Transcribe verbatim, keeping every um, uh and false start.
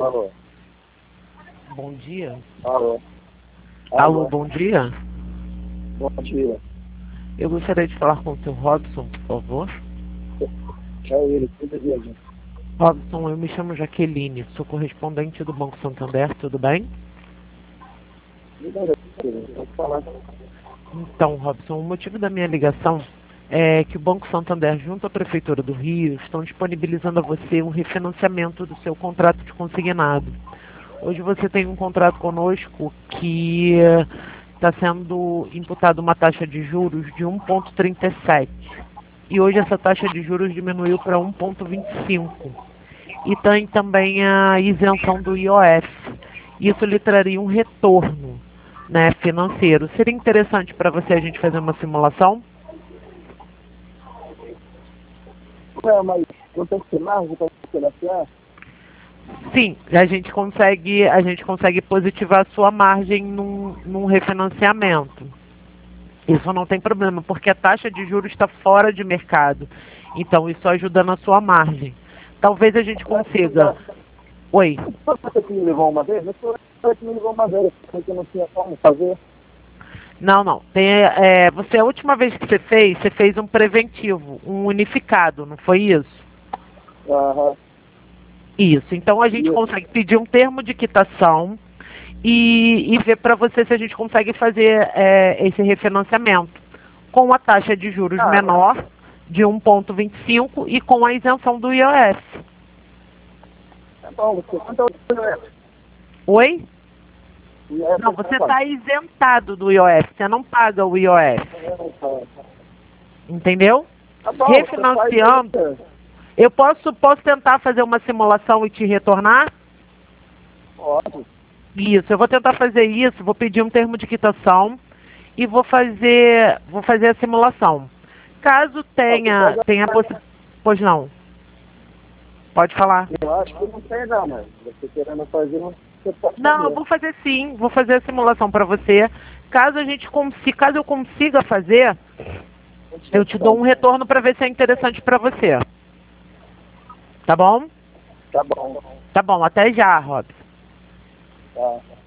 Alô. Bom dia. Alô. Alô, bom dia. Bom dia. Eu gostaria de falar com o seu Robson, por favor. É ele, tudo bem, gente? Robson, eu me chamo Jaqueline, sou correspondente do Banco Santander, tudo bem? Vou falar. Então, Robson, o motivo da minha ligação é que o Banco Santander, junto à Prefeitura do Rio, estão disponibilizando a você um refinanciamento do seu contrato de consignado. Hoje você tem um contrato conosco que está sendo imputado uma taxa de juros de um vírgula trinta e sete. E hoje essa taxa de juros diminuiu para um vírgula vinte e cinco. E tem também a isenção do I O F. Isso lhe traria um retorno, né, financeiro. Seria interessante para você a gente fazer uma simulação? Não, mas não tem que margem para financiar? Sim, a gente consegue, a gente consegue positivar a sua margem num, num refinanciamento. Isso não tem problema, porque a taxa de juros está fora de mercado. Então isso ajuda na sua margem. Talvez a gente consiga. Oi. Você que me levou uma vez? Mas você que me levou uma vez, porque não tinha como fazer. Não, não. Tem, é, você, a última vez que você fez, você fez um preventivo, um unificado, não foi isso? Aham. Isso. Então a gente Isso. consegue pedir um termo de quitação e, e ver para você se a gente consegue fazer é, esse refinanciamento com a taxa de juros Ah, menor de um vírgula vinte e cinco e com a isenção do I O F. Tá bom, você quanto é o I O F? Oi? I O F Não, você está isentado do I O F, você não paga o I O F. Entendeu? Tá bom, Refinanciando, você faz... eu posso, posso tentar fazer uma simulação e te retornar? Pode. Isso, eu vou tentar fazer isso, vou pedir um termo de quitação e vou fazer, vou fazer a simulação. Caso tenha, tenha possibilidade... Pois não. Pode falar. Eu acho que não tem não, mas você querendo fazer, você pode Não, fazer. eu vou fazer sim, vou fazer a simulação para você. Caso a gente consiga, caso eu consiga fazer, eu te dou um retorno para ver se é interessante para você. Tá bom? Tá bom. Tá bom, até já, Robson. Tá.